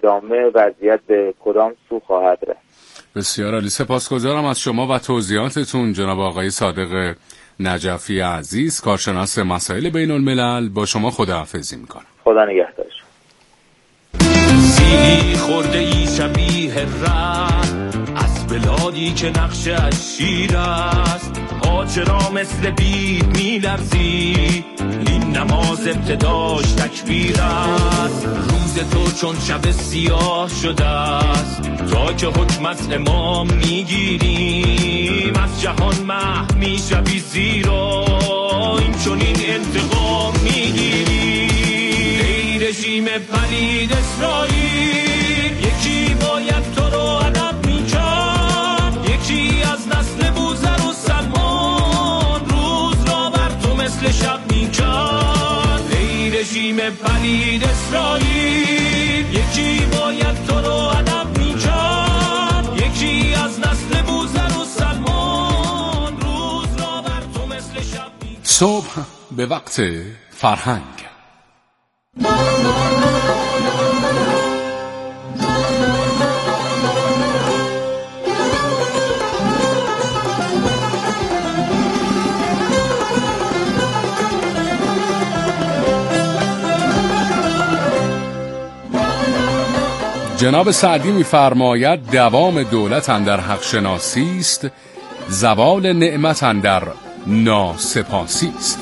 ادامه وضعیت به کدام سو خواهد رفت. بسیار عالی، سپاسگزارم از شما و توضیحاتتون جناب آقای صادق نجفی عزیز، کارشناس مسائل بین الملل. با شما خداحافظی میکنم. خدا نگهدار. سیلی خورده ای شبیه رد از بلادی که نقشه از شیر است، ها چرا مثل بید میلرزی، این نماز ابتداش تکبیر است. روز تو چون شب سیاه شده است، تا که حکم از امام میگیریم، از جهان محو میشوی زیرا این چون این انتقام میگیری. ای رژیم پلید اسرائیل، یکی باید تو رو ادب میکرد، یکی از نسل بوذر و سلمان روز را بر تو مثل شب میکرد. ای رژیم پلید اسرائیل، یکی باید تو رو ادب میکرد، یکی از نسل بوذر و سلمان روز را بر تو مثل شب میکرد. صبح به وقت فرهنگ. جناب سعدی می‌فرماید دوام دولت اندر حق شناسی است، زوال نعمت اندر ناسپاسی است.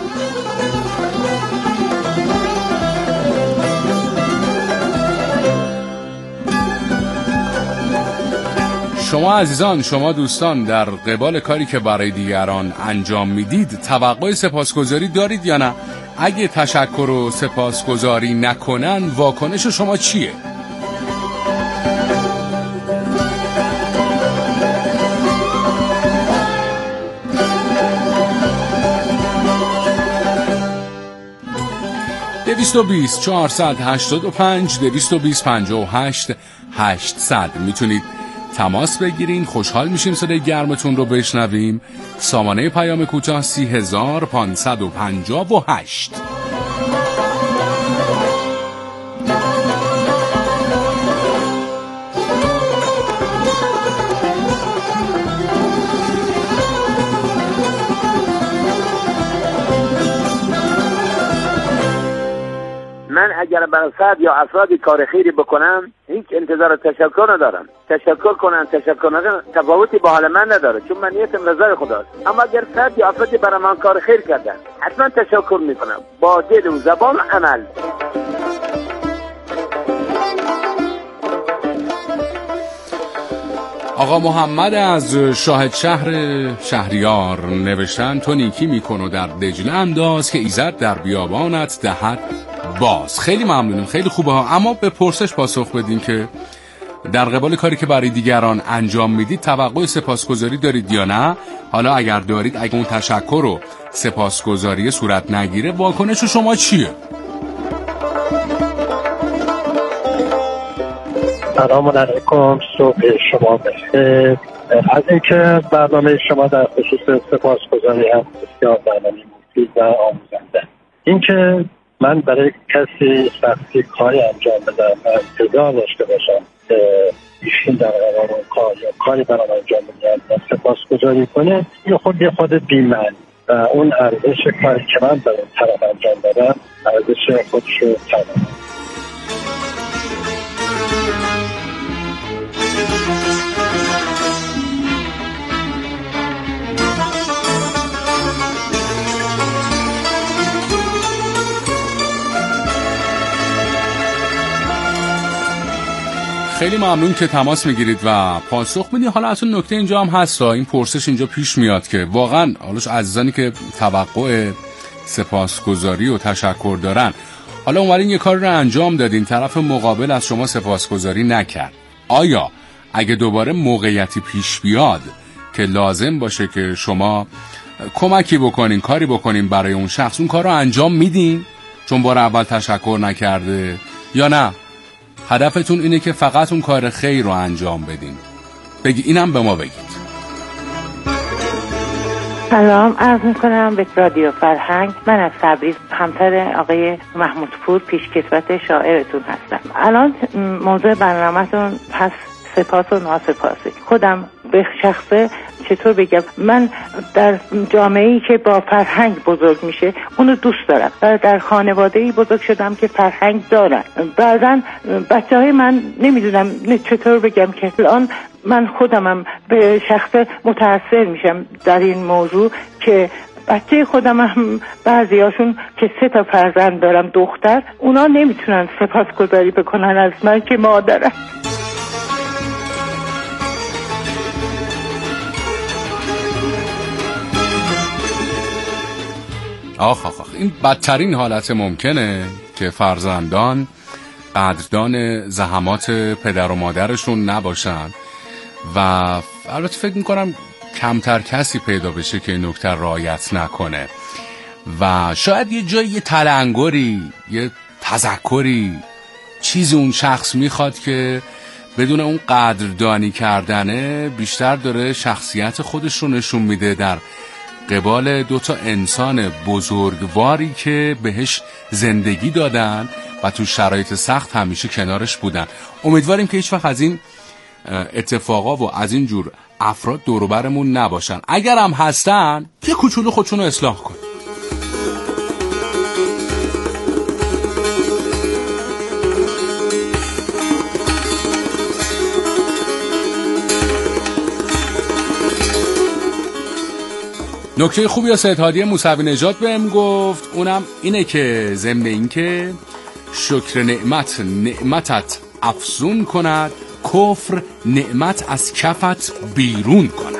شما عزیزان، شما دوستان، در قبال کاری که برای دیگران انجام میدید توقع سپاسگزاری دارید یا نه؟ اگه تشکر و سپاسگزاری نکنن واکنش شما چیه؟ ...220 485 220 58 800 میتونید تماس بگیرین. خوشحال میشیم صدای گرمتون رو بشنویم. سامانه پیام کوتاه 30558. من اگر برای فرد یا افرادی کار خیری بکنم هیچ انتظار تشکر ندارم. تشکر کنن تشکر نکنن تفاوتی با حال من نداره، چون من نیتم رضای خداست. اما اگر فرد یا افرادی برای من کار خیر کردن حتما تشکر میکنم با دل و زبان و عمل. آقا محمد از شاهد شهر شهریار نوشتن تو نیکی میکن و در دجله انداز که ایزد در بیابانت دهد باز. خیلی ممنونم، خیلی خوبه ها. اما به پرسش پاسخ بدین که در قبال کاری که برای دیگران انجام میدید توقع سپاسگزاری دارید یا نه؟ حالا اگر دارید، اگه اون تشکر و سپاسگزاری صورت نگیره واکنش شما چیه؟ سلام علیکم، صبح شما بخیر. از اینکه برنامه شما در خصوص سپاسگزاری هم بسیار برنامه مفید و آموزنده. اینکه من برای کسی سختی کاری انجام بدم و انتظار داشته باشم که ایشون در قرار اون کار یا کاری برام انجام بدن و سپاسگزاری کنه، یه خود بی‌معنی و اون ارزش کاری که من برای اون طرف انجام دادم ارزش خودش رو تمام. خیلی ممنون که تماس میگیرید و پاسخ میدید. حالا اصلا نکته اینجا هم هست، این پرسش اینجا پیش میاد که واقعا حالاش عزیزانی که توقع سپاسگزاری و تشکر دارن، حالا اومدین یه کار رو انجام دادین، طرف مقابل از شما سپاسگزاری نکرد، آیا اگه دوباره موقعیتی پیش بیاد که لازم باشه که شما کمکی بکنین، کاری بکنین برای اون شخص، اون کار رو انجام میدین چون بار اول تشکر نکرده، یا نه هدفتون اینه که فقط اون کار خیر رو انجام بدین؟ اینم به ما بگید. سلام عرض میکنم به رادیو فرهنگ. من از تبریز همسر آقای محمودپور پیشکسوت شاعرتون هستم. الان موضوع برنامه‌تون هست سپاس و ناسپاسی. خودم به شخصه چطور بگم، من در جامعه‌ای که با فرهنگ بزرگ میشه اونو دوست دارم و در خانواده‌ای بزرگ شدم که فرهنگ دارن. بعضن بچه‌های من نمیدونم چطور بگم که الان من خودمم به شخصه متأثر میشم در این موضوع که بچه خودم هم بعضیاشون که 3 فرزند دارم دختر، اونا نمیتونن سپاسگزاری بکنن از من که مادرم. آخ این بدترین حالت ممکنه که فرزندان قدردان زحمات پدر و مادرشون نباشن و البته فکر میکنم کمتر کسی پیدا بشه که این نکته رعایت نکنه و شاید یه جایی یه تلنگری، یه تذکری، چیزی اون شخص میخواد که بدون اون قدردانی کردنه بیشتر داره شخصیت خودش رو نشون میده در قبال 2 انسان بزرگواری که بهش زندگی دادن و تو شرایط سخت همیشه کنارش بودن. امیدواریم که هیچ وقت از این اتفاقا و از این جور افراد دور و برمون نباشن. اگر هم هستن یه کوچولو خودشون رو اصلاح کن. نکته خوبی از سید هادی موسوی نژاد بهم گفت، اونم اینه که ضمن این که شکر نعمتت افزون کند، کفر نعمت از کفت بیرون کند.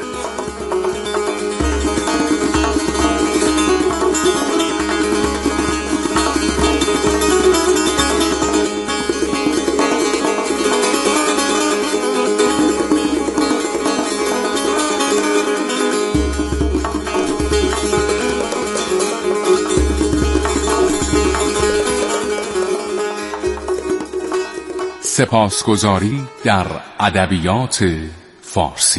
سپاسگزاری در ادبیات فارسی.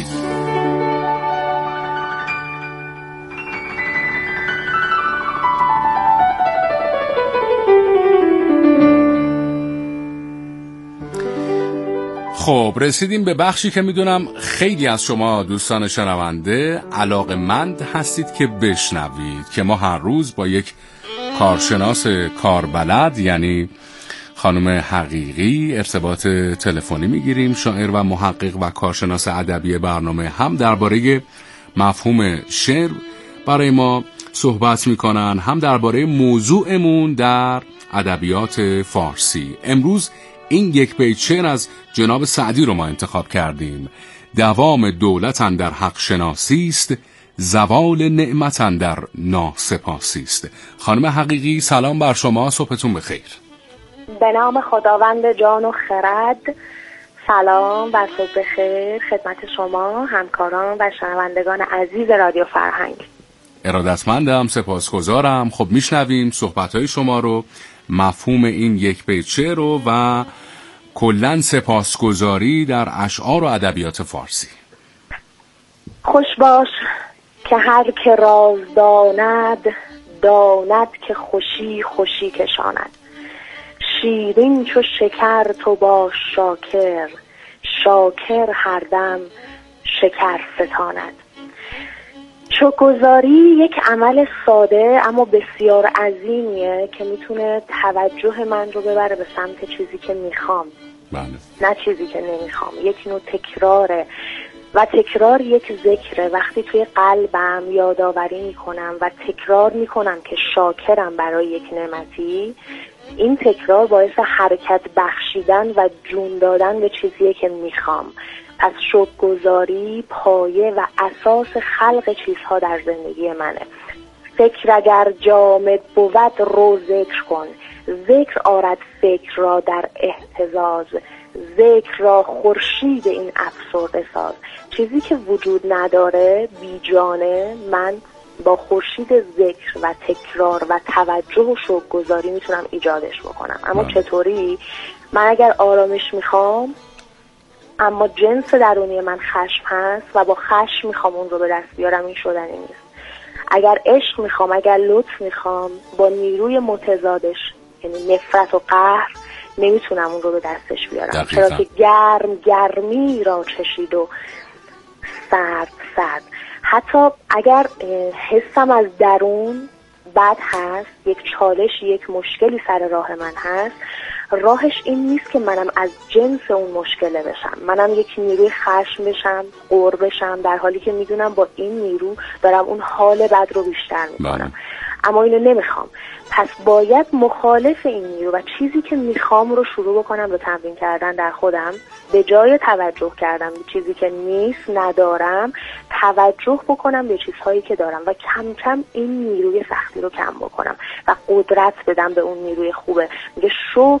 خب رسیدیم به بخشی که میدونم خیلی از شما دوستان شنونده علاقه‌مند هستید که بشنوید که ما هر روز با یک کارشناس کاربلد یعنی خانم حقیقی ارتباط تلفنی میگیریم. شاعر و محقق و کارشناس ادبی برنامه هم درباره مفهوم شعر برای ما صحبت میکنن، هم درباره موضوعمون در ادبیات فارسی. امروز این یک بیت شعر از جناب سعدی رو ما انتخاب کردیم. دوام دولت اندر حق شناسی است، زوال نعمت اندر ناسپاسی است. خانم حقیقی سلام بر شما، صبحتون بخیر. به نام خداوند جان و خرد. سلام و صبح بخیر خدمت شما همکاران و شنوندگان عزیز رادیو فرهنگ. ارادتمندم، سپاسگزارم. خب میشنویم صحبت‌های شما رو، مفهوم این یک بیت شعر رو و کلاً سپاسگزاری در اشعار و ادبیات فارسی. خوش باش که هر که راز داند، داند که خوشی خوشی کشاند. شیرین چو شکر تو باش شاکر، شاکر هر دم شکر ستاند. شکرگزاری یک عمل ساده اما بسیار عظیمیه که میتونه توجه من رو ببره به سمت چیزی که میخوام، نه چیزی که نمیخوام. یک نوع تکراره و تکرار یک ذکره. وقتی توی قلبم یادآوری میکنم و تکرار میکنم که شاکرم برای یک نعمتی، این تکرار باعث حرکت بخشیدن و جون دادن به چیزیه که میخوام. پس شکرگزاری پایه و اساس خلق چیزها در زندگی منه. فکر اگر جامد بود رو ذکر کن، ذکر آرد فکر را در اهتزاز، ذکر را خورشید این افسرده ساز. چیزی که وجود نداره بیجانه، من با خورشید ذکر و تکرار و توجه و شکرگزاری میتونم ایجادش بکنم. اما چطوری؟ من اگر آرامش میخوام اما جنس درونی من خشم هست و با خشم میخوام اون رو به دست بیارم، این شدنی نیست. اگر عشق میخوام، اگر لطف میخوام، با نیروی متضادش یعنی نفرت و قهر نمیتونم اون رو به دستش بیارم. چرا که گرمی را چشید و سرد. حتی اگر حسم از درون بد هست، یک چالش، یک مشکلی سر راه من هست، راهش این نیست که منم از جنس اون مشکله بشم، منم یک نیروی خشم بشم، غر بشم، در حالی که میدونم با این نیرو دارم اون حال بد رو بیشتر میکنم. اما اینو نمیخوام، پس باید مخالف این نیرو و چیزی که میخوام رو شروع بکنم به تمرین کردن در خودم، به جای توجه کردم به چیزی که نیست، ندارم، توجه بکنم به چیزهایی که دارم و کم کم این نیروی سختی رو کم بکنم و قدرت بدم به اون نیروی خوبه. میگه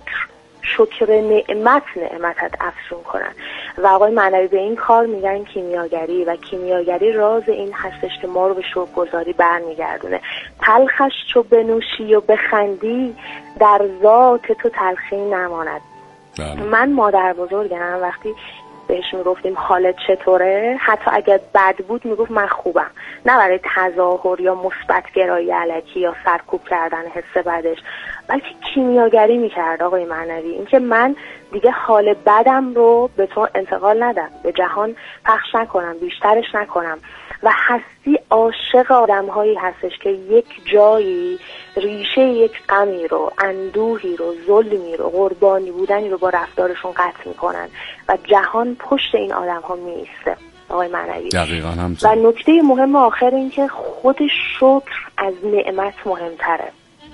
شکر نعمتت افزون کنن. و آقای معنوی به این کار میگن کیمیاگری، و کیمیاگری راز این هستش که ما رو به شکرگزاری برمیگردونه. تلخش چو بنوشی و بخندی، در ذات تو تلخی نماند. من مادر بزرگم وقتی بهش میگفتیم حالت چطوره، حتی اگر بد بود میگفت من خوبم، نه برای تظاهر یا مثبت گرایی الکی یا سرکوب کردن حس بدش، بلکه کیمیاگری میکرد آقای معنوی. اینکه من دیگه حال بدم رو به تو انتقال ندم، به جهان پخش نکنم، بیشترش نکنم. و هستی عاشق آدم‌هایی هستش که یک جایی ریشه یک غمی رو، اندوهی رو، ظلمی رو، قربانی بودنی رو با رفتارشون قطع میکنن و جهان پشت این آدم‌ها میایسته آقای معنوی. دقیقاً هم. و نکته مهم آخر این که خود شکر از نعمت مهمتره.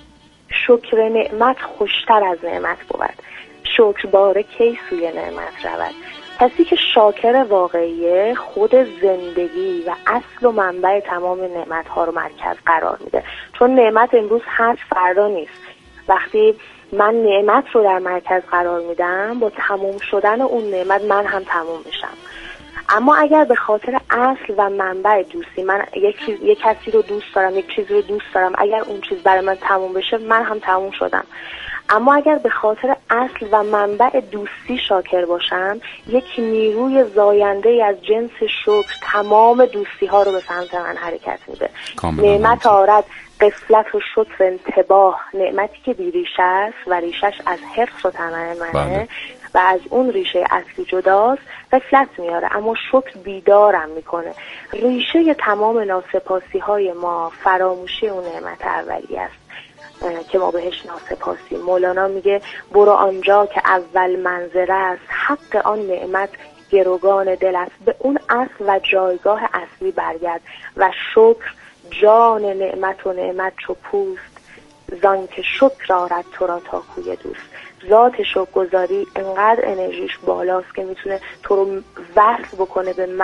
شکر نعمت خوشتر از نعمت بود. شکر باره کی سوی نعمت رود. کسی که شاکر واقعیه خود زندگی و اصل و منبع تمام نعمت‌ها رو مرکز قرار میده، چون نعمت امروز هست، فردا نیست. وقتی من نعمت رو در مرکز قرار میدم، با تموم شدن اون نعمت من هم تموم میشم. اما اگر به خاطر اصل و منبع دوستی، من یک کسی رو دوست دارم، یک چیزی رو دوست دارم، اگر اون چیز برای من تموم بشه من هم تموم شدم. اما اگر به خاطر اصل و منبع دوستی شاکر باشم، یک نیروی زاینده از جنس شکر تمام دوستی ها رو به سمت من حرکت میده. نعمت آرد غفلت و شکر انتباه، نعمتی که بی ریشه است و ریشش از حرص و طمع منه و از اون ریشه اصلی جداست، غفلت میاره، اما شکر بیدارم میکنه. ریشه تمام ناسپاسی های ما فراموشی اون نعمت اولی است که ما بهش ناسپاسیم. مولانا میگه برو آنجا که اول منظره است، حق آن نعمت گروگان دل است. به اون اصل و جایگاه اصلی برگرد و شکر جان نعمت و نعمت چو پوست، زان که شکر آرد تو را تا کوی دوست. ذات شکرگزاری انقدر انرژیش بالاست که میتونه تو رو وصل بکنه به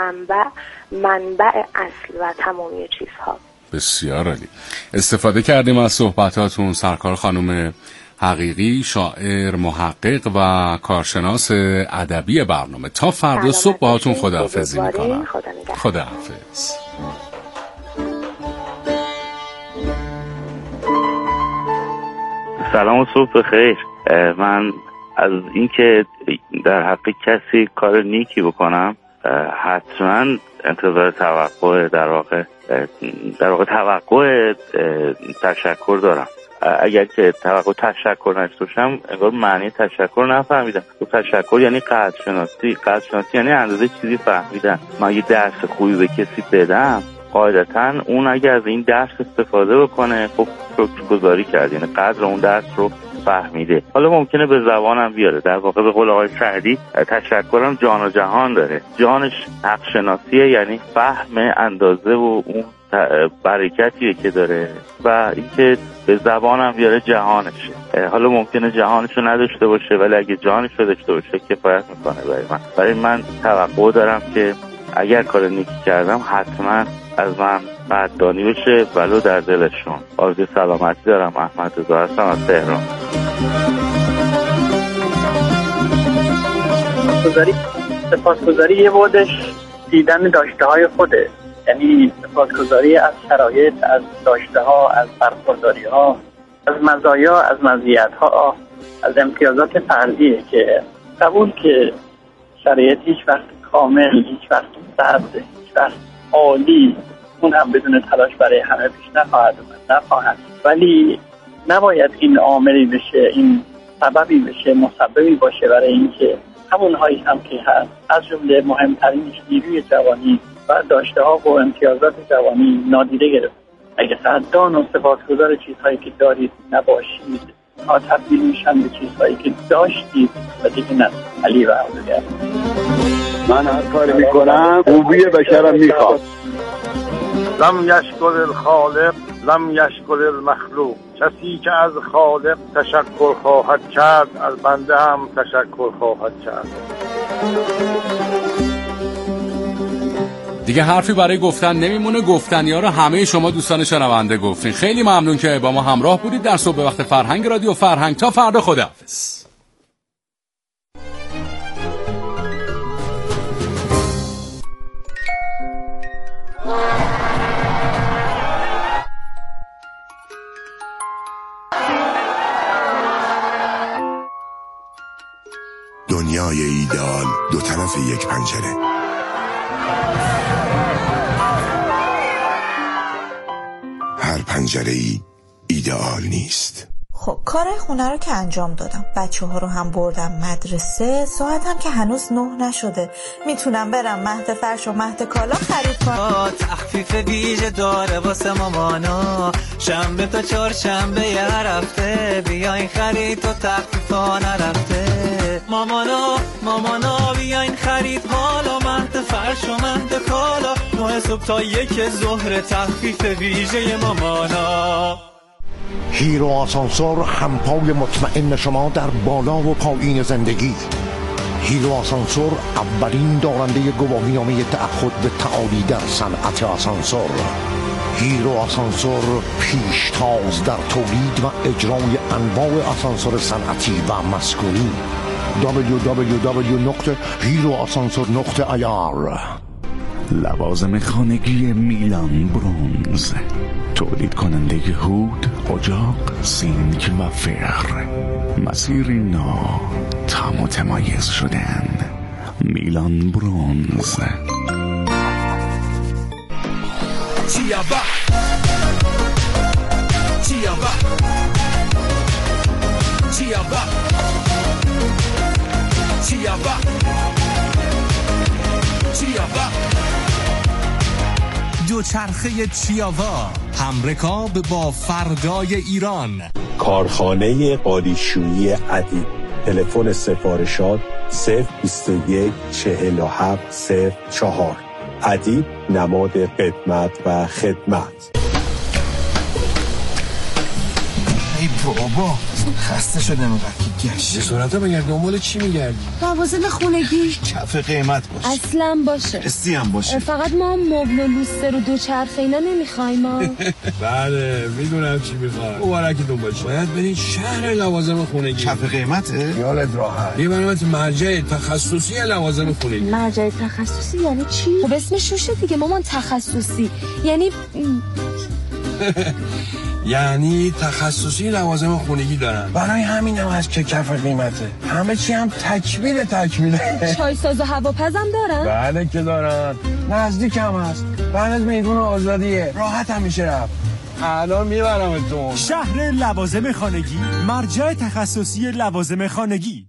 منبع اصل و تمامی چیزها. بسیار عالی. استفاده کردیم از صحبتاتون سرکار خانم حقیقی، شاعر، محقق و کارشناس ادبی برنامه. تا فردا صبح باهاتون خداحافظی میکنم. خداحافظ. سلام و صبح بخیر. من از اینکه در حق کسی کار نیکی بکنم حتما انتظار توقع در واقع توقع تشکر دارم. اگر که توقع تشکر نشته باشم انگار معنی تشکر نفهمیدم. تشکر یعنی قدرشناسی یعنی اندازه چیزی فهمیدن. من یه درس خوبی به کسی بدم، قاعدتا اون اگه از این درس استفاده بکنه خب شکرگزاری کرد، یعنی قدر اون درس رو فهمیده. حالا ممکنه به زبانم بیاره، در واقع به قول آقای سعدی تشکرم جان و جهان داره. جانش حق شناسیه، یعنی فهم اندازه و اون برکتیه که داره، و اینکه به زبانم بیاره جهانشه. حالا ممکنه جهانشو نداشته باشه ولی اگه جانشو داشته باشه کفایت میکنه برای من توقع دارم که اگر کار نیکی کردم حتما از من قدردانی بشه ولو در دلشون. آرزوی سلامتی دارم. احمد رضا هستم از تهران. سپاسگزاری یه بودش دیدن داشته های خوده، یعنی سپاسگزاری از شرایط، از داشته ها، از برخورداری ها، از مزایا، از مزیت ها، از امتیازات فردیه که قبول که شرایط هیچ وقت کامل، هیچ وقت سرد، هیچ وقت عالی اون هم بدون تلاش برای همه پیش نخواهد. ولی نباید این عاملی بشه، این سببی بشه، مسببی باشه برای اینکه همون هایی هم که هست، از جمله مهمترینش نیروی جوانی و داشته ها و امتیازات جوانی نادیده گرفت. اگه قدردان و سپاسگزار چیزهایی که دارید نباشید، ها تبدیل میشن به چیزهایی که داشتید و دیگه نه. علی و عبدالله. من هر کاری میکنم خوبی بشرم میخواد. لم یشکر الخالق لم یشکر المخلوق. کسی که از خالق تشکر خواهد کرد از بنده هم تشکر خواهد کرد. دیگه حرفی برای گفتن نمیمونه. گفتنیا رو همه شما دوستان شنونده گفتین. خیلی ممنون که با ما همراه بودید در صبح وقت فرهنگ رادیو فرهنگ. تا فردا، خداحافظ. دنیای ایدئال دو طرف یک پنجره. هر پنجره‌ای ایدئال نیست. خب کارهای خونه رو که انجام دادم، بچه ها رو هم بردم مدرسه، ساعتم که هنوز 9 نشده. میتونم برم مهد فرش و مهد کالا خرید کنم. تخفیف ویژه داره واسه مامانا، شنبه تا چهارشنبه هر هفته، بیاین خرید و تخفیفا نرفته. مامانا بیاین خرید حالا، مهد فرش و مهد کالا، 9 صبح تا 1 ظهر تخفیف ویژه مامانا. هیرو آسانسور، همپای مطمئن شما در بالا و پایین زندگی. هیرو آسانسور اولین دارنده گواهینامه تعهد به تعالی در صنعت آسانسور. هیرو آسانسور پیشتاز در تولید و اجرای انواع آسانسور صنعتی و مسکونی. www.heroasansor.ir. لوازم خانگی میلان برونز، تولید کننده هود، اجاق، سینک و فر. مسیر نو تا متمایز شدن. میلان برونز. چیابا چیابا چیابا چیابا چیابا دوچرخه چیاوا، همرکاب با فردای ایران. کارخانه قالیشویی ادیب. تلفن سفارشات 021 47 04. ادیب، نماد قدمت و خدمت. ای بابا خسته شدم اینقدر که گشت. به صورتا بگرد دنبال چی میگردی؟ لوازم خونگی کف قیمت باشه، اصلا باشه، استی هم باشه. فقط ما مبل و لوستر و دوچرخه اینا نمیخوایم ما. بله میدونم چی میخوای. مبارکتون باشه. باید برید شهر لوازم خونگی. کف قیمته؟ خیالت راحت. یه برنامه مرجع تخصصی لوازم خونگی. مرجع تخصصی یعنی چی؟ خب اسمش روشه دیگه مامان، تخصصی یعنی یعنی تخصصی لوازم خونگی دارن. برای همین هم هست که کف قیمته. همه چی هم تکمیله. چای ساز و هواپزم دارن؟ بله که دارن. نزدیک هم هست. بعد از میدون آزادیه. راحت هم میشه رفت. الان میبرمتون. شهر لوازم خانگی، مرجع تخصصی لوازم خانگی.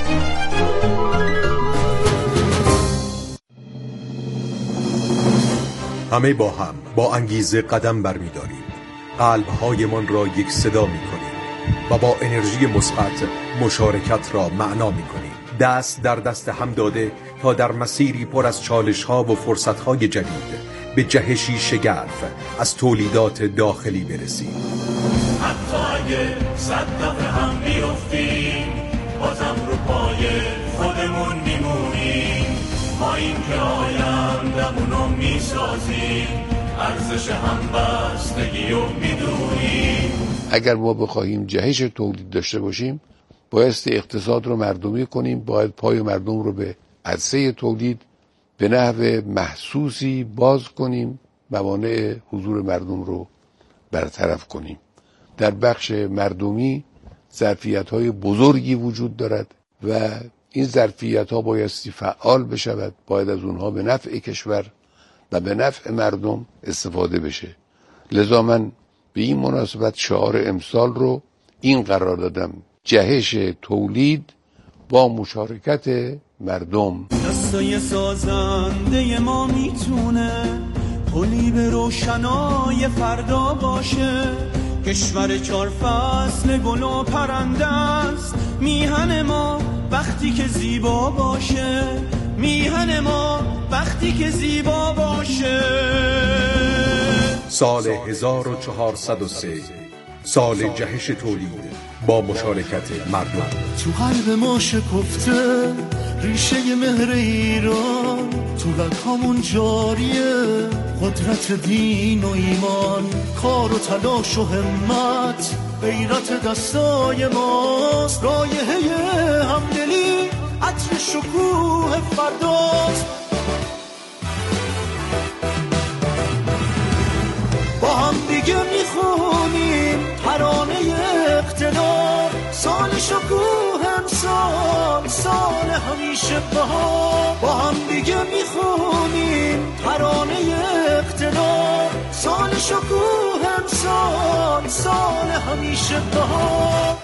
همه با هم با انگیزه قدم برمی‌داریم. قلب‌هایمان را یک صدا می‌کنیم و با انرژی مثبت مشارکت را معنا می‌کنیم. دست در دست هم داده تا در مسیری پر از چالش‌ها و فرصت‌های جدید به جهشی شگرف از تولیدات داخلی برسیم. حتی اگه 100 دفعه هم بیفتیم، بازم رو پای خودمون میمونیم. ما این که آیندمونو میسازیم، ارزش همبستگی رو میدونیم. اگر ما بخواهیم جهش تولید داشته باشیم، بایستی اقتصاد رو مردمی کنیم. باید پای مردم رو به عرصه تولید به نحو محسوسی باز کنیم، موانع حضور مردم رو برطرف کنیم. در بخش مردمی ظرفیت‌های بزرگی وجود دارد و این ظرفیت‌ها بایستی فعال بشود. باید از اونها به نفع کشور و به نفع مردم استفاده بشه. لذا من به این مناسبت شعار امسال رو این قرار دادم: جهش تولید با مشارکت مردم. دستای سازنده ما میتونه پلی به روشنای فردا باشه. کشور 4 فصل گل و پرنده است. میهن ما وقتی که زیبا باشه، میهن ما وقتی که زیبا باشه. سال 1403 سال جهش تولید با مشارکت مردم. تو قلب ما شکفته ریشه مهر ایران، تو رگامون جاریه قدرت دین و ایمان. کار و تلاش و همت غیرت دستای ماست. رایحه همدلی عطر شکوه فرداست. با هم دیگه میخونیم ترانه اقتدار. سال شکوه امسال، سال همیشه بهار. با هم دیگه میخونیم ترانه اقتدار. سال شکوه امسال، سال همیشه بهار.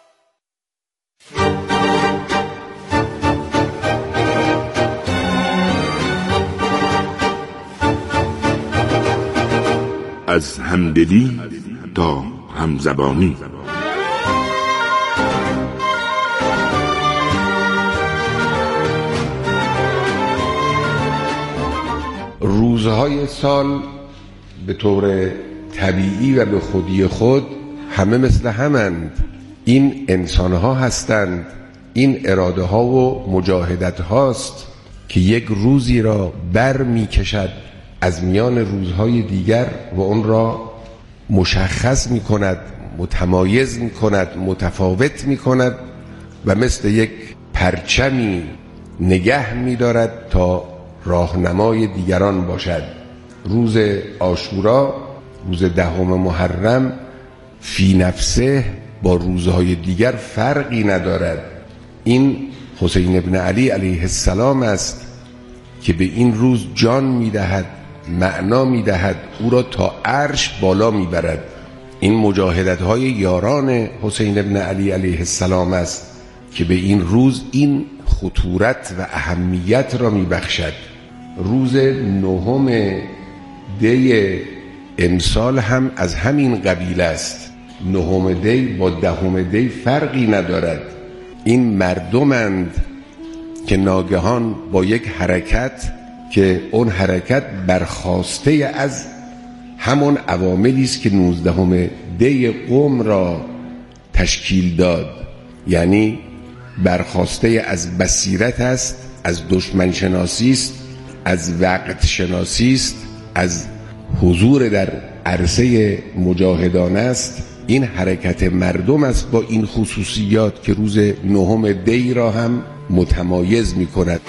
از همدلی تا همزبانی. روزهای سال به طور طبیعی و به خودی خود همه مثل همند. این انسانها هستند، این اراده ها و مجاهدت هاست که یک روزی را بر می کشد از میان روزهای دیگر و اون را مشخص می کند، متمایز می کند، متفاوت می کند و مثل یک پرچمی نگه می دارد تا راهنمای دیگران باشد. روز عاشورا، روز 10 محرم، فی نفسه با روزهای دیگر فرقی ندارد. این حسین ابن علی علیه السلام است که به این روز جان می‌دهد، معنا می‌دهد، او را تا عرش بالا می‌برد. این مجاهدت‌های یاران حسین ابن علی علیه السلام است که به این روز این خطورت و اهمیت را می‌بخشد. روز 9 دی امسال هم از همین قبیل است. 9 دی با 10 دی فرقی ندارد. این مردمند که ناگهان با یک حرکت که اون حرکت برخاسته از همون عواملی است که 19 دی قم را تشکیل داد، یعنی برخاسته از بصیرت است، از دشمن شناسی است، از وقت شناسی است، از حضور در عرصه مجاهدانه است. این حرکت مردم است با این خصوصیات که روز 9 دی را هم متمایز می کند.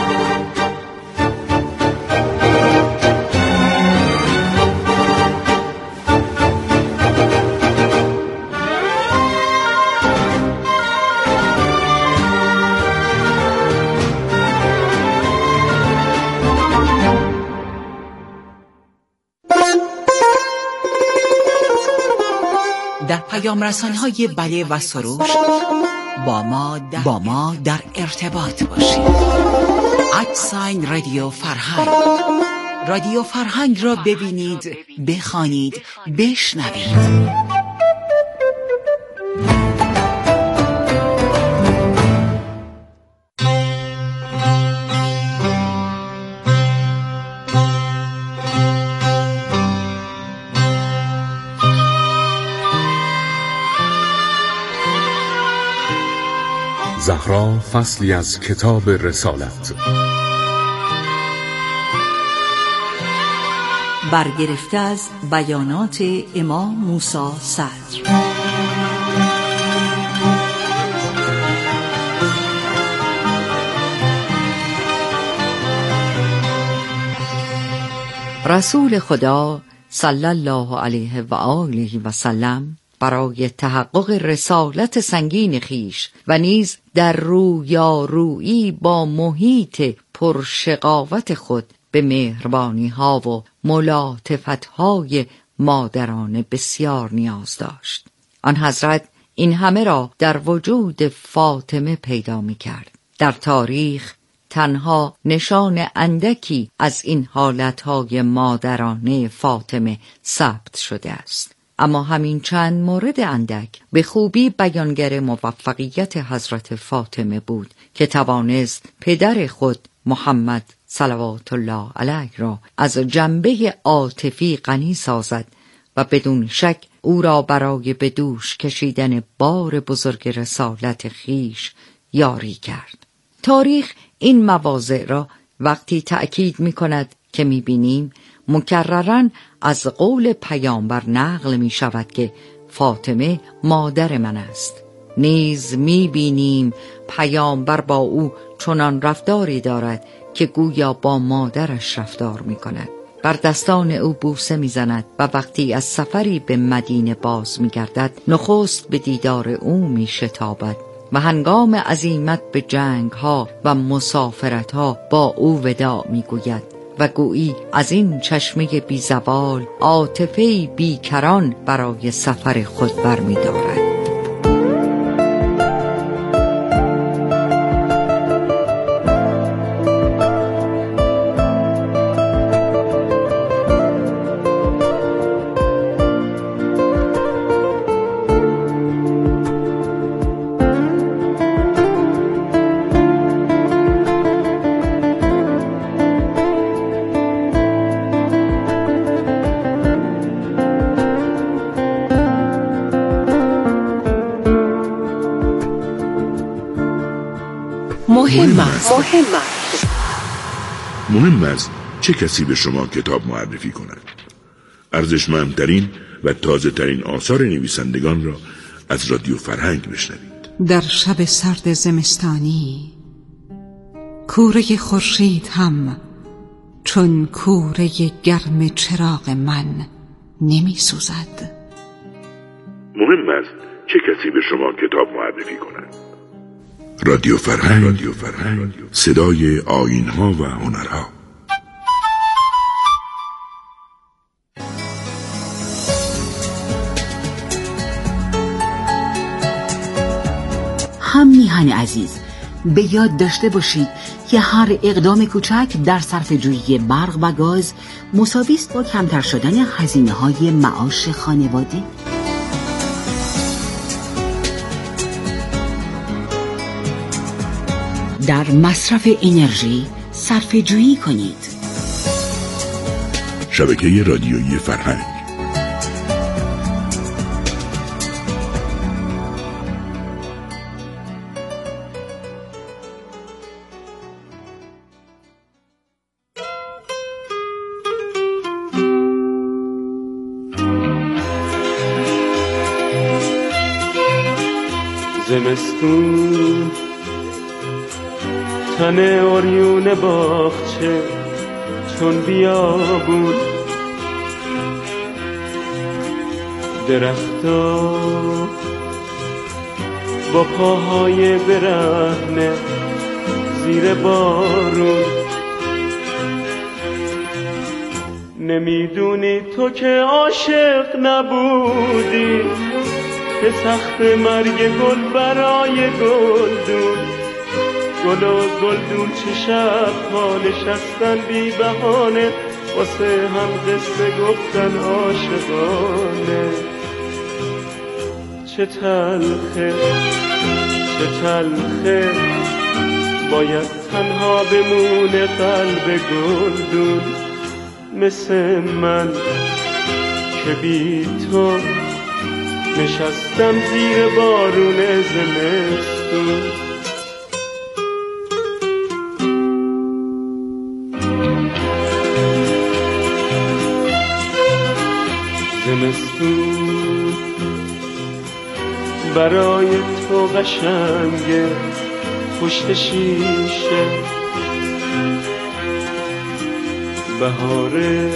در پیام رسان‌های بله و سروش با ما در ارتباط باشید. @رادیو فرهنگ. رادیو فرهنگ را ببینید، بخوانید، بشنوید. زهرا فصلی از کتاب رسالت برگرفته از بیانات امام موسی صدر. رسول خدا صلی الله علیه و آله و سلم برای تحقق رسالت سنگین خیش و نیز در رویارویی با محیط پرشقاوت خود به مهربانی ها و ملاطفت های مادرانه بسیار نیاز داشت. آن حضرت این همه را در وجود فاطمه پیدا می کرد. در تاریخ تنها نشان اندکی از این حالتهای مادرانه فاطمه ثبت شده است، اما همین چند مورد اندک به خوبی بیانگر موفقیت حضرت فاطمه بود که توانست پدر خود محمد صلوات الله علیه را از جنبه عاطفی غنی سازد و بدون شک او را برای به دوش کشیدن بار بزرگ رسالت خیش یاری کرد. تاریخ این مواضع را وقتی تأکید می کند که می بینیم مکرراً از قول پیامبر نقل می شود که فاطمه مادر من است. نیز می بینیم پیامبر با او چنان رفتاری دارد که گویا با مادرش رفتار می کند. بر دستان او بوسه می زند و وقتی از سفری به مدینه باز می گردد نخست به دیدار او می شتابد و هنگام عزیمت به جنگ ها و مسافرت ها با او وداع می گوید و گویی از این چشمه بی زوال عاطفه‌ای بیکران برای سفر خود بر می دارد. مهم است چه کسی به شما کتاب معرفی کند. ارزشمندترین و تازه ترین آثار نویسندگان را از رادیو فرهنگ بشنوید. در شب سرد زمستانی کوره خورشید هم چون کوره گرم چراغ من نمی سوزد. مهم است چه کسی به شما کتاب معرفی کند. رادیو فرهنگ، صدای آیین‌ها و هنرها. هم میهن عزیز، به یاد داشته باشید که هر اقدام کوچک در صرفه‌جویی برق و گاز مساوی است با کمتر شدن هزینه‌های معاش خانواده. در مصرف انرژی صرفه‌جویی کنید. شبکه رادیویی فرهنگ. زمستون تن اوریون باغچه چون بیابون، درختا با پاهای برهنه زیر بارون. نمیدونی تو که عاشق نبودی که سخت مرگ گل برای گلدون. گل و گلدون چه شب‌ها نشستن بی بهانه واسه هم قصه گفتن عاشقانه. چه تلخه چه تلخه باید تنها بمونه قلب گلدون مثل من که بی تو نشستم زیر بارون زمستون. زمستون برای تو قشنگه پشت شیشه، بهاره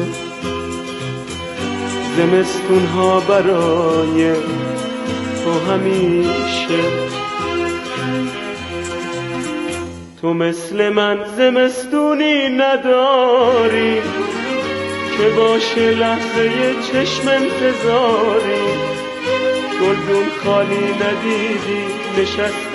زمستون ها برای تو همیشه. تو مثل من زمستونی نداری که باشه لحظه چشم انتظاری گلدون خالی ندیدی نشسته